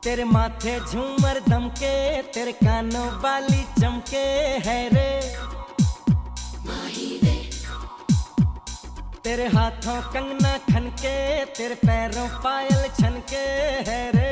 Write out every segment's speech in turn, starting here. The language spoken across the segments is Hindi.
तेरे माथे झूमर दमके, तेरे कानों वाली चमके है रे। तेरे हाथों कंगना खनके, तेरे पैरों पायल छनके है रे।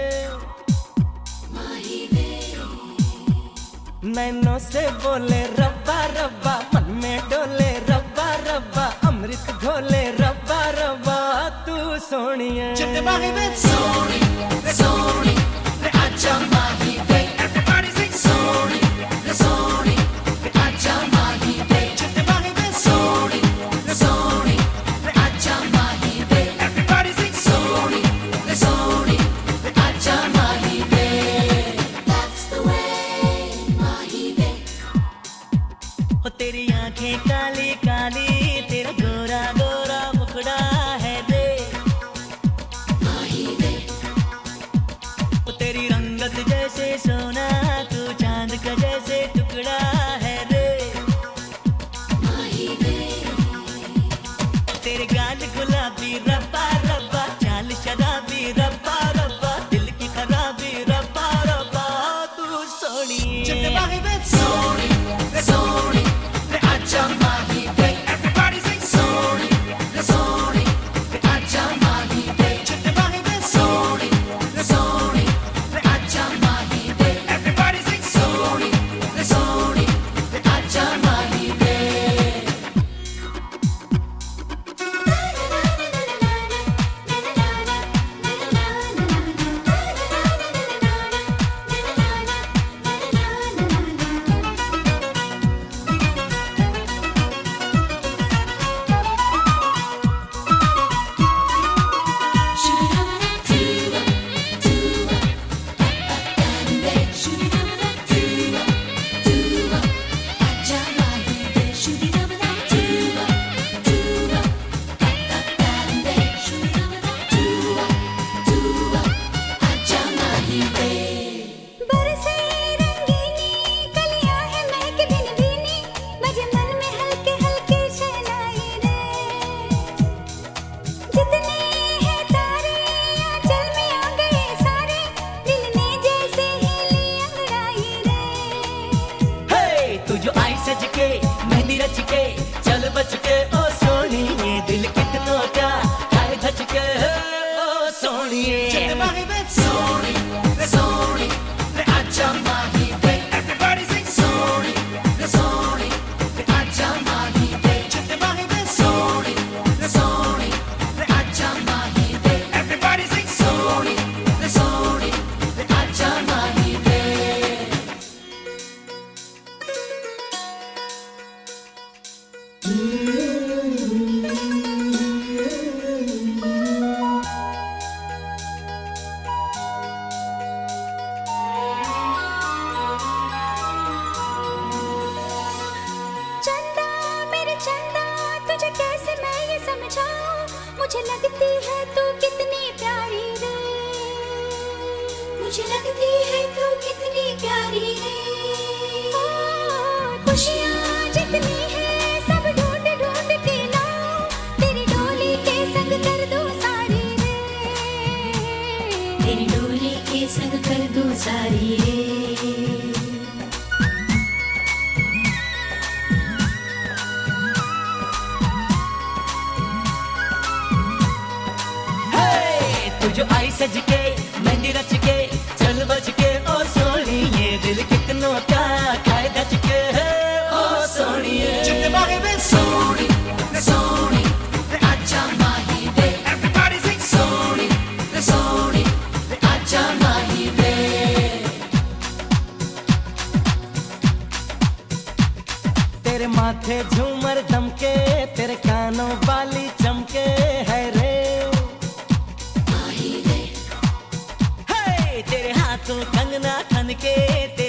नैनों से बोले रब्बा रब्बा, मन में डोले रब्बा रब्बा, अमृत घोले रब्बा रब्बा, तू सोनी है। सोनी सोनी आजा माही वे, everybody sing सोनी सोनी आजा माही वे, सोनी सोनी आजा माही वे, everybody sing सोनी सोनी आजा माही वे। That's the way माही वे। हो तेरी आंखें काली काली, तेरा गोरा गोरा मुखड़ा है रे। हो तेरी रंगत जैसे सोना, तू चांद का जैसे टुकड़ा है रे। तेरे गाल गुलाबी रब्बा रब्बा, चाल शराबी रब्बा रब्बा, दिल की खराबी रब्बा रब्बा, तू सोनी सोनी सोनी आजा माही वे, everybody sing सोनी सोनी आजा माही वे, सोनी सोनी आजा माही वे, everybody sing सोनी सोनी आजा माही वे। बरसे रंगीनी कलियां हैं महक भिन भीनी, बजे मन में हल्के हल्के शहनाई रे। जितने हैं तारे आंचल में आ गए सारे, दिल ने जैसे हीली अंगड़ाई रे। हे तू जो आई सज के मेहंदी रच के, चल बच के ओ सोनी, ये दिल कितनों का खाए धच के, ओ सोनिए। सोनी सोनी आजा माही वे, everybody sing सोनी सोनी आजा माही वे, सोनी सोनी आजा माही वे, everybody sing सोनी सोनी आजा माही वे। चंदा मेरे चंदा, तुझे कैसे मैं ये समझाऊं, मुझे लगती है तू कितनी प्यारी रे। मुझे लगती है तू कितनी प्यारी रे। खुशियाँ जितनी है सब ढूंढ ढूंढ के लाऊं, तेरी डोली के संग कर दूं सारी रे। तेरी डोली के संग कर दूं सारी रे। हे तू जो आई सज के मेहंदी रच के, चल बच के ओ सोनी, ये दिल कितनों का खाए धच के, ओ सोनिए। सोनी सोनी आजा माही वे, everybody sing सोनी सोनी आजा माही वे। तेरे माथे झूमर दमके, तेरे कानों वाली चमके है रे। हे तेरे हाथों कंगना खनके,